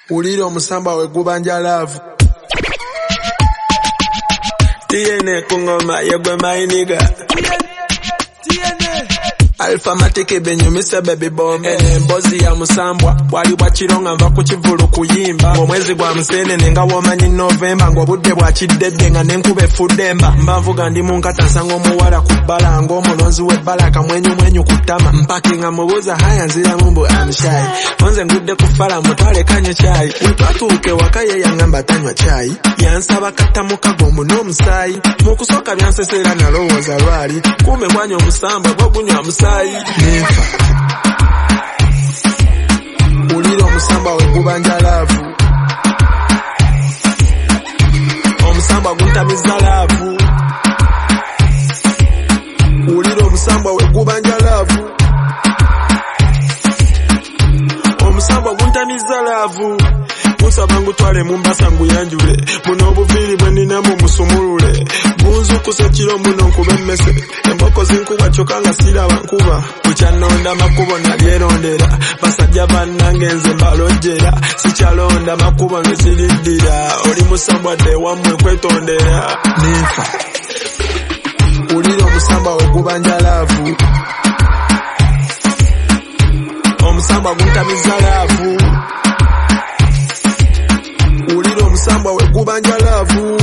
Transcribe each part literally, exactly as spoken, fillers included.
Ulira omusamba we gubanja love. Tiene kungoma yegwe mainiga. Alpha mateke benyo Mister Baby Bomb. Ene mbozi ya musambwa wali wachironga mva kuchivulu kuyimba. Omwezi gwa msenene nga womanyi November. Ngo budde bwa chidede nga nenkube fudemba. Mbavuga ndi munkata ngo muwala kubala. Ngo mulonzi we balaka mwenyu mwenyu kutama. Mpaki nga mubuza haya nzira mumbu I'm shy. Onze ngudde kufala mutwale kanye chai. Utatuke wakaye ya ngamba tanywa chai. Yansaba katamuka gomu no msai. Mukusoka byansesera nalowoza lwali. Kume mwanyo musamba gwa gunywa msai. Nefa ulira omusamba we gubanja love. Omusamba guntamiza love. Ulira omusamba we gubanja love. Omusamba guntamiza love. Musaba ngutwale mumbasa nguyanjule. Muno obuviri bwe ninamu musumulule. Bunzu kusekiro muno nkubemmese. Emboko zinkuba chokanga sira bankuba. Kuchanonda makubo nalyerondera. Basajja bannange nze mbalojera. Sichalonda makubo nzilidira. Oli musambwa de wamwe kwetondera. Nefa ulira omusamba we gubanja love. Omusamba guntamiza love. Ulira omusamba we gubanja love.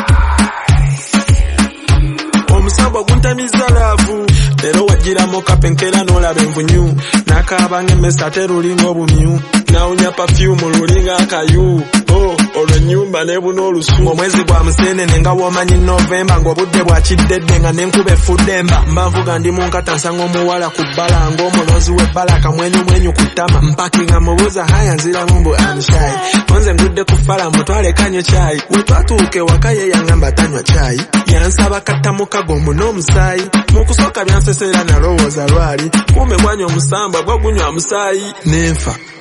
Omusamba guntamiza love. Lero wagira moka penkera nola benvunyu. Nakabange mesta terulingo bumyu. Naunya perfume lulinga akayu. Oh, olwe nyumba nebuno olusu. Omwezi gwa msenene nga womanyi November. Ngo budde bwa chidede nga nenkube fudemba. Mbavuga ndi munkata ngo muwala kubala. Ngo mulonzi we balaka mwenyu mwenyu kutama. Mpaki nga mubuza haya nzira mumbu I'm shy. Onze ngudde kufala mutwale kanye chai. Utatuke wakaye ya ngamba tanywa chai. Yansaba katamuka gomu no msai. Mukusoka byansesera nalowoza lwali. Kume mwanyo musamba gwa gunywa msai. Nefa